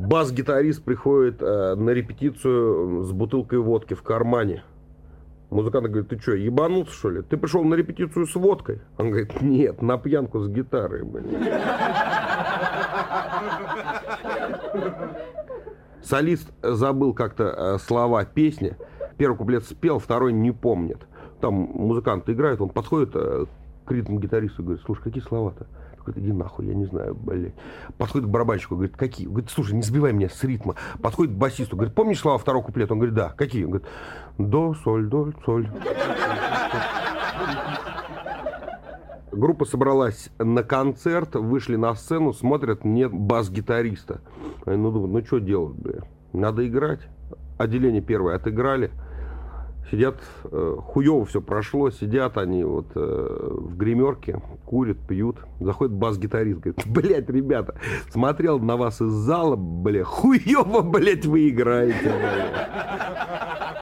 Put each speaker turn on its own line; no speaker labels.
Бас-гитарист приходит на репетицию с бутылкой водки в кармане. Музыкант говорит, ты что, ебанулся, что ли? Ты пришел на репетицию с водкой? Он говорит, нет, на пьянку с гитарой, блин. Солист забыл как-то слова песни. Первый куплет спел, второй не помнит. Там музыкант играет, он подходит к ритм-гитаристу и говорит, слушай, какие слова-то? Говорит, иди нахуй, я не знаю, блядь. Подходит к барабанщику, говорит, какие? Говорит, слушай, не сбивай меня с ритма. Подходит к басисту, говорит, помнишь слова второго куплета? Он говорит, да. Какие? Он говорит, до, соль, соль. Группа собралась на концерт, вышли на сцену, смотрят, нет бас-гитариста. Они, думают, что делать, блядь? Надо играть. Отделение первое отыграли. Сидят, хуёво все прошло, сидят они вот в гримерке, курят, пьют. Заходит бас-гитарист, говорит, блядь, ребята, смотрел на вас из зала, блядь, хуёво, блядь, вы играете, блядь.